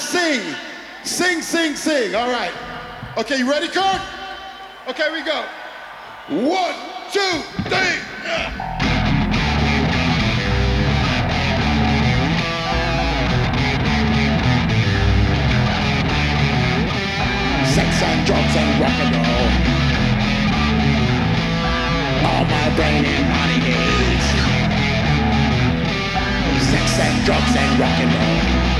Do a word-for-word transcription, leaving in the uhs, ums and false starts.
sing. Sing, sing, sing. All right. Okay, you ready, Kurt? Okay, we go. One, two, three. Sex and drugs and rock and roll. All my brain and body needs. Sex and drugs and rock and roll.